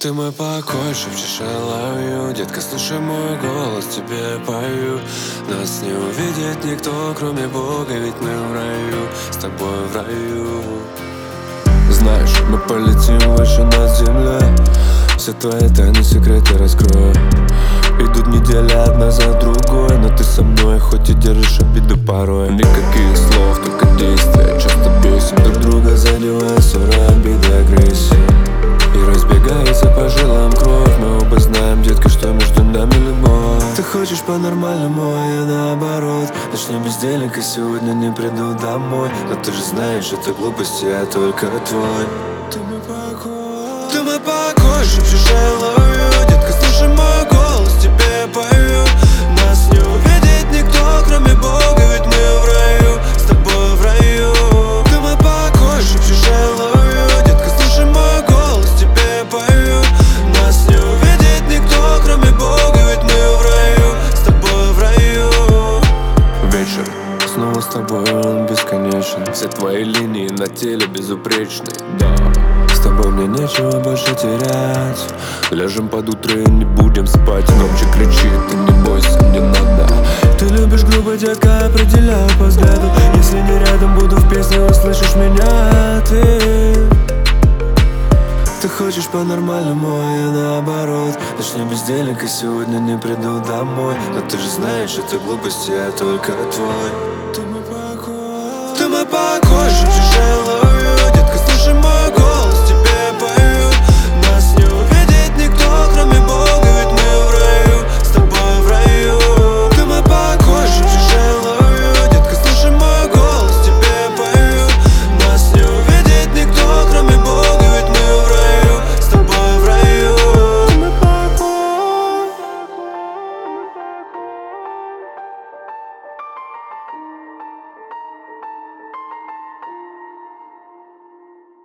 Ты мой покой, шепчешь I love you. Детка, слушай мой голос, тебе пою. Нас не увидит никто, кроме Бога, ведь мы в раю, с тобой в раю. Знаешь, мы полетим выше над землей. Все твои тайны, секреты раскрою. Идут недели одна за другой, но ты со мной, хоть и держишь обиду порой. Никаких слов, только действия. Часто бесим друг друга, задевая ссоры, обиды, агрессии. И разбегается по жилам кровь. Мы оба знаем, детка, что между нами любовь. Ты хочешь по-нормальному, а я наоборот. Начнем бездельника, сегодня не приду домой. Но ты же знаешь, это глупости, я только твой. Ты мой покой, ты мой покой, шепчешь I love you. Детка, слушай мой голос, тебе пою. Нас не увидит никто, кроме Бога, ведь мы в раю, с тобой в раю. Ты мой покой, шепчешь I love you. Детка, слушай мой голос, тебе пою. Нас не увидит никто, кроме Бога, ведь мы в раю, с тобой в раю. Вечер снова с тобой, он бесконечен. Все твои линии на теле безупречны, да. С тобой мне нечего больше терять. Ляжем под утро и не будем спать. Громче кричи, ты не бойся, не надо. Ты любишь грубо, детка, определяю по взгляду. Если не рядом, буду в песне, услышишь меня ты. Ты хочешь по-нормальному, а я наоборот. Начнем бездельника, сегодня не приду домой. Но ты же знаешь, это глупости, я только твой.